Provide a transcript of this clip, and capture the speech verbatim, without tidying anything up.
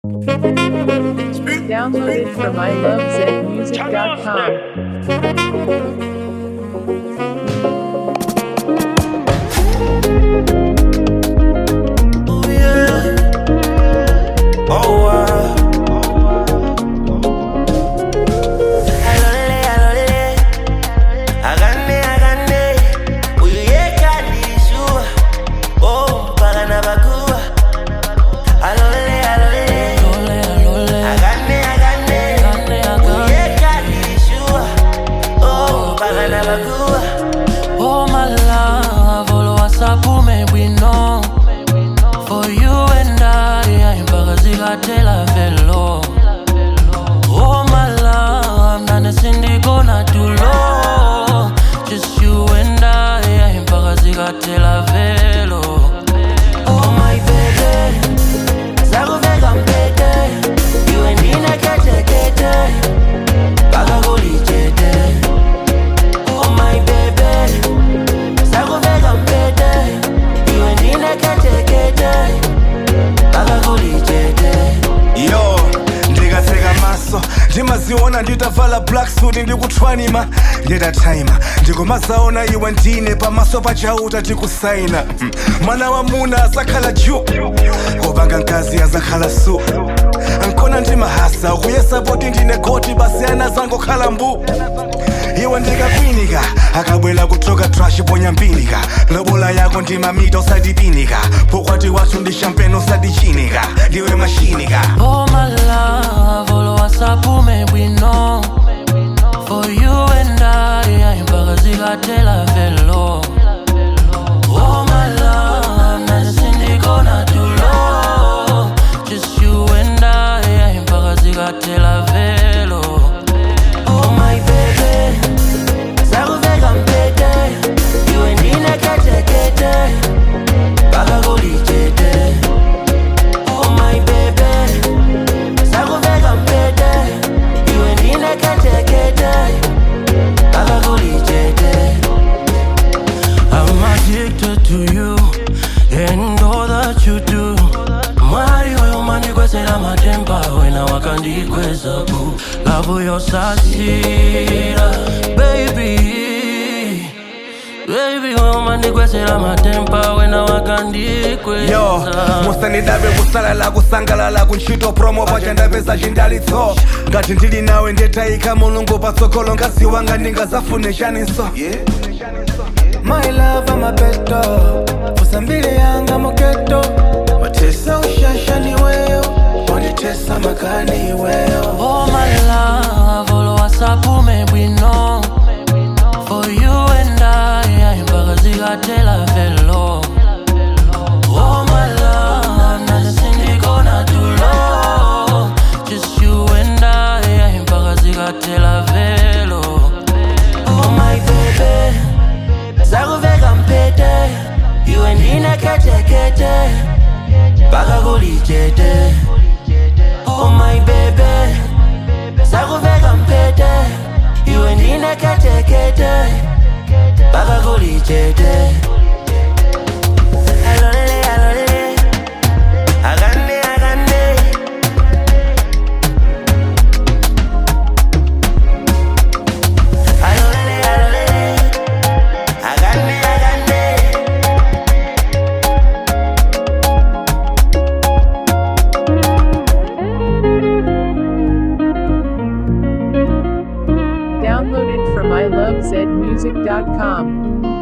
Downloaded from i love zed music dot com. Oh yeah. Oh wow. Alole, alole. Agane, agane. Uyeka nishua. Oh, pagana bakua. Alole, alole. Agane, agane. Uyeka nishua. Oh, pagana bakua. Oh my love, all WhatsApp me we know. For you and I, I'm Bagazila Tela Velo. Oh my love, Nana Cindy gonna do low. Just you and I, I'm Bagazila Tela Velo. Oh my baby, Zago Vega Mpete. You and Nina Kete Kete. Bagagoli Jete. Oh my baby, Zago Vega Mpete. You and Nina Kete Kete. Bagagoli Jete. Yo, ndikaseka maso ndimaziona nditavala black suit ndikutwanima ndeta time ndikumazaona iwe ndine pamaso pachauta tikusaina mm. Mwana wa muna azakhala juu kopanga nkazi azakhala su ankona ndimahasa ukuyesa poti ndine goti basi ana zango khala mbu iwe ndikakwinika akabwela kutoka trash ponya mpinika lobola yako ndimamita usadipinika pokwati wathu ndi champagne usadichinika ndiwe mashinika. Oh my love, all WhatsApp me we know. For you and I, I'm Bagazila Tela Velo. Oh my love, Nana Cindy gonna do low. Just you and I, I'm Bagazila Tela Velo. Oh my baby, Zago Vega Mpete. You and Nina Kete Kete. Bagagoli Jete. Oh my baby, Zago Vega Mpete. You and Nina Kete Kete. Bagagoli Jete. I'm addicted to you and all that you do. Mari oyo mani kwesera matempa wena wakandi kwesa bu. Love yo sasira, baby. Baby oyo mani kwesera matempa wena wakandi kwesa. Yo, musanidabe kusalala kusangalala kunchito promo pachandapeza chindalitso ngati ndili nawe ndetayika mulungu patsogolo ngazi wanga ndingazafune chaniso yeah. My love amapeto usambile yanga moketo watesa ushasha ni weyo wanitesa makani weyo. Oh my love, all WhatsApp me we know. For you and I, I'm Bagazila Tela Velo. Oh my love, Nana Cindy gonna do low. Just you and I, I'm Bagazila Tela Velo. Oh my baby, Zago Vega Mpete. You and Nina Kete Kete. Bagagoli Jete. Oh my baby, Zago Vega Mpete. You and Nina Kete Kete. Bagagoli Jete. Alole, alole. Agane, agane. Alole, alole. Agane, agane. Downloaded from i love zed music dot com.